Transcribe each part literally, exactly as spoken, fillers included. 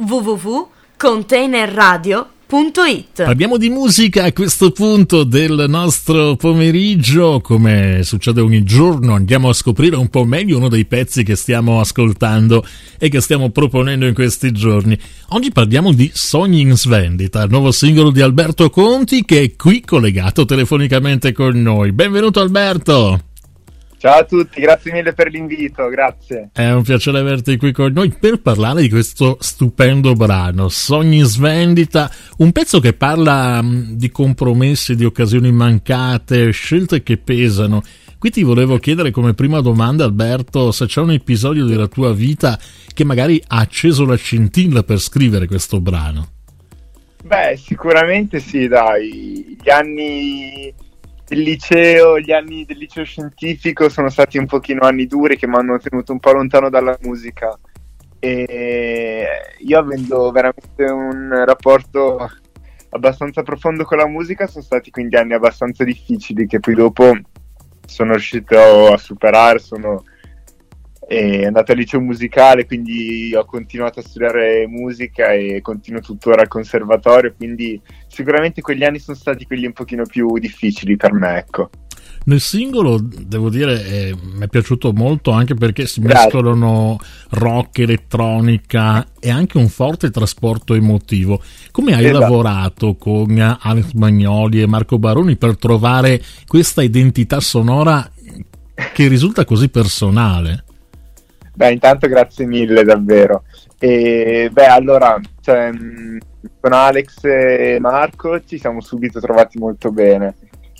w w w punto container radio punto it. Parliamo di musica a questo punto del nostro pomeriggio. Come succede ogni giorno, andiamo a scoprire un po' meglio uno dei pezzi che stiamo ascoltando e che stiamo proponendo in questi giorni. Oggi parliamo di Sogni in svendita, il nuovo singolo di Alberto Conti, che è qui collegato telefonicamente con noi. Benvenuto Alberto! Ciao a tutti, grazie mille per l'invito, grazie. È un piacere averti qui con noi per parlare di questo stupendo brano, Sogni in svendita, un pezzo che parla di compromessi, di occasioni mancate, scelte che pesano. Qui ti volevo chiedere come prima domanda, Alberto, se c'è un episodio della tua vita che magari ha acceso la scintilla per scrivere questo brano. Beh, sicuramente sì, dai, gli anni... Il liceo, gli anni del liceo scientifico sono stati un pochino anni duri che mi hanno tenuto un po' lontano dalla musica, e io, avendo veramente un rapporto abbastanza profondo con la musica, sono stati quindi anni abbastanza difficili che poi dopo sono riuscito a superare. Sono eh, andato al liceo musicale, quindi ho continuato a studiare musica e continuo tuttora al conservatorio, quindi sicuramente quegli anni sono stati quelli un pochino più difficili per me, ecco. Nel singolo, devo dire, eh, mi è piaciuto molto anche perché si Grazie. mescolano rock, elettronica e anche un forte trasporto emotivo. Come hai Esatto. lavorato con Alex Bagnoli e Marco Baroni per trovare questa identità sonora che risulta così personale? Beh, intanto grazie mille davvero. E beh, allora, cioè, con Alex e Marco ci siamo subito trovati molto bene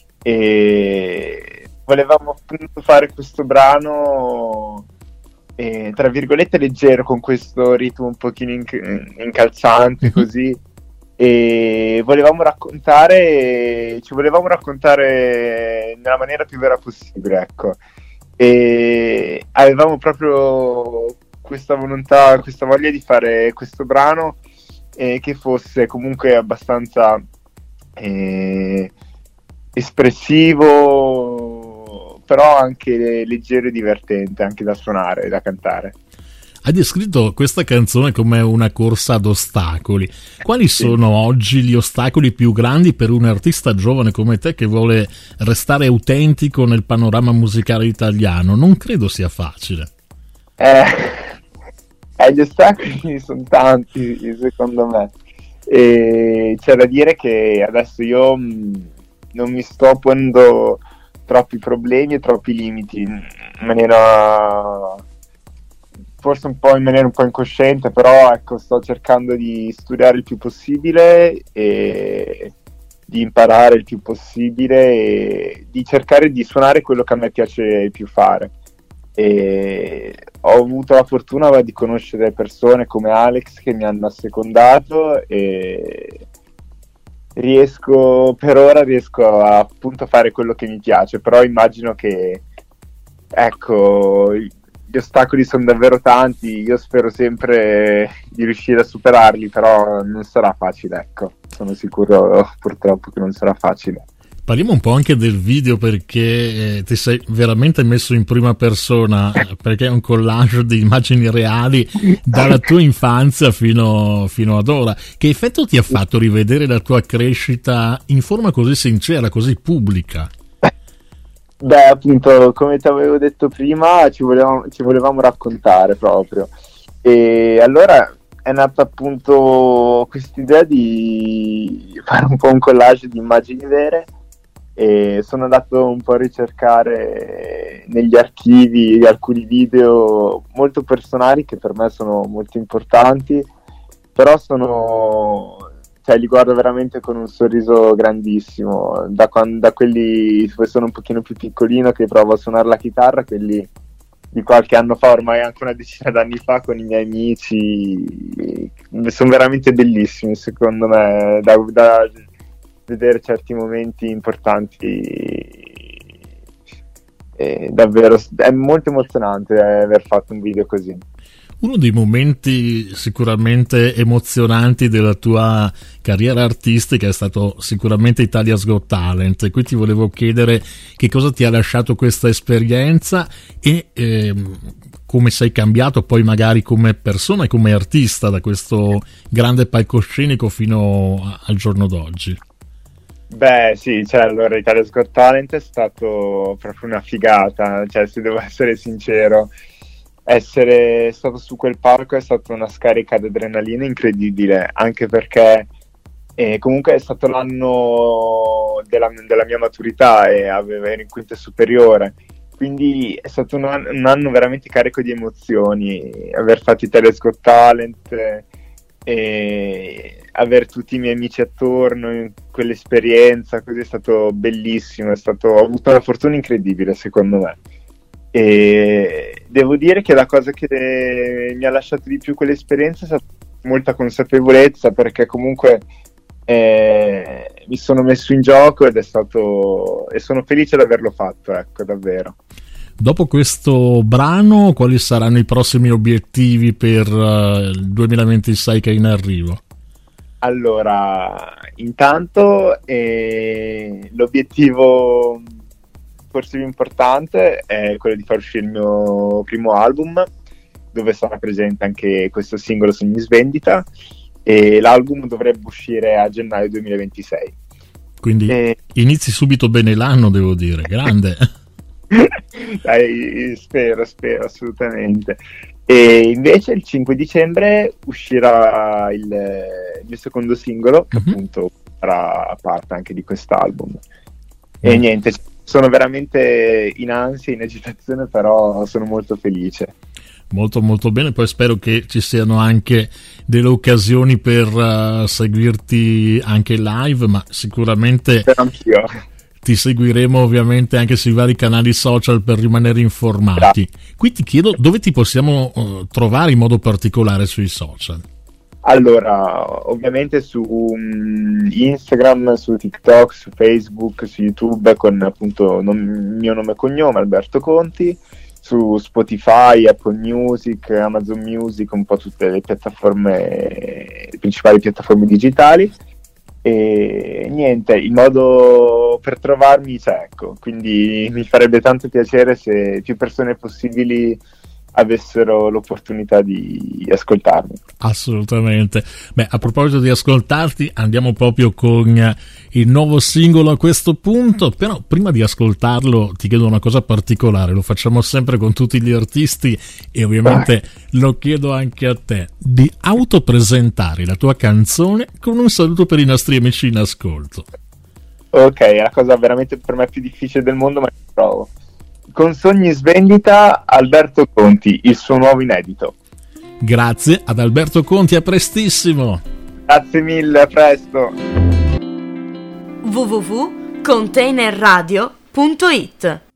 e volevamo appunto fare questo brano eh, tra virgolette leggero, con questo ritmo un pochino inc- incalzante così, e volevamo raccontare ci volevamo raccontare nella maniera più vera possibile, ecco. E avevamo proprio questa volontà, questa voglia di fare questo brano eh, che fosse comunque abbastanza eh, espressivo, però anche leggero e divertente, anche da suonare e da cantare. Hai descritto questa canzone come una corsa ad ostacoli. Quali Sì. sono oggi gli ostacoli più grandi per un artista giovane come te che vuole restare autentico nel panorama musicale italiano? Non credo sia facile. Eh, eh, gli ostacoli sono tanti, secondo me. E c'è da dire che adesso io mh, non mi sto ponendo troppi problemi e troppi limiti in maniera... forse un po' in maniera un po' incosciente, però ecco, sto cercando di studiare il più possibile e di imparare il più possibile e di cercare di suonare quello che a me piace più fare. E ho avuto la fortuna di conoscere persone come Alex che mi hanno assecondato e riesco, per ora riesco a, appunto a fare quello che mi piace, però immagino che ecco, gli ostacoli sono davvero tanti, io spero sempre di riuscire a superarli, però non sarà facile, ecco, sono sicuro purtroppo che non sarà facile. Parliamo un po' anche del video, perché eh, ti sei veramente messo in prima persona, perché è un collage di immagini reali dalla tua infanzia fino, fino ad ora. Che effetto ti ha fatto rivedere la tua crescita in forma così sincera, così pubblica? Beh, appunto, come ti avevo detto prima, ci volevamo, ci volevamo raccontare proprio. E allora è nata appunto quest'idea di fare un po' un collage di immagini vere e sono andato un po' a ricercare negli archivi alcuni video molto personali che per me sono molto importanti, però sono... cioè li guardo veramente con un sorriso grandissimo, da, quando, da quelli dove sono un pochino più piccolino che provo a suonare la chitarra, quelli di qualche anno fa, ormai anche una decina d'anni fa, con i miei amici, sono veramente bellissimi secondo me, da, da vedere certi momenti importanti, e davvero è molto emozionante aver fatto un video così. Uno dei momenti sicuramente emozionanti della tua carriera artistica è stato sicuramente Italia's Got Talent, e qui ti volevo chiedere che cosa ti ha lasciato questa esperienza e ehm, come sei cambiato poi magari come persona e come artista da questo grande palcoscenico fino a, al giorno d'oggi. Beh sì, cioè allora Italia's Got Talent è stato proprio una figata, cioè se devo essere sincero, essere stato su quel palco è stata una scarica di adrenalina incredibile, anche perché eh, comunque è stato l'anno della, della mia maturità e avevo, ero in quinta superiore, quindi è stato un anno, un anno veramente carico di emozioni, aver fatto Italia's Got Talent eh, e avere tutti i miei amici attorno in quell'esperienza così è stato bellissimo, è stato, ho avuto una fortuna incredibile secondo me. E devo dire che la cosa che mi ha lasciato di più quell'esperienza è stata molta consapevolezza, perché comunque eh, mi sono messo in gioco ed è stato e sono felice di averlo fatto, ecco, davvero. Dopo questo brano, quali saranno i prossimi obiettivi per uh, il duemilaventisei che è in arrivo? Allora, intanto eh, l'obiettivo forse più importante è quello di far uscire il mio primo album, dove sarà presente anche questo singolo Sogni in Svendita, e l'album dovrebbe uscire a gennaio duemilaventisei. Quindi e... inizi subito bene l'anno, devo dire, grande. Dai, spero, spero assolutamente. E invece il cinque dicembre uscirà il, il mio secondo singolo, che mm-hmm. appunto sarà parte anche di quest'album. E mm. niente, sono veramente in ansia, in agitazione, però sono molto felice. Molto molto bene, poi spero che ci siano anche delle occasioni per uh, seguirti anche live, ma sicuramente spero anch'io. Ti seguiremo ovviamente anche sui vari canali social per rimanere informati. Qui ti chiedo dove ti possiamo uh, trovare in modo particolare sui social. Allora, ovviamente su um, Instagram, su TikTok, su Facebook, su YouTube con appunto il mio nome e cognome, Alberto Conti, su Spotify, Apple Music, Amazon Music, un po' tutte le piattaforme, le principali piattaforme digitali. E niente, il modo per trovarmi c'è, ecco, quindi mi farebbe tanto piacere se più persone possibili avessero l'opportunità di ascoltarmi. Assolutamente. Beh, a proposito di ascoltarti, andiamo proprio con il nuovo singolo a questo punto, però prima di ascoltarlo ti chiedo una cosa particolare, lo facciamo sempre con tutti gli artisti e ovviamente Vai. Lo chiedo anche a te, di autopresentare la tua canzone con un saluto per i nostri amici in ascolto. Ok, è la cosa veramente per me più difficile del mondo, ma ci provo. Con Sogni in Svendita, Alberto Conti, il suo nuovo inedito. Grazie ad Alberto Conti, a prestissimo. Grazie mille, a presto. w w w punto container radio punto it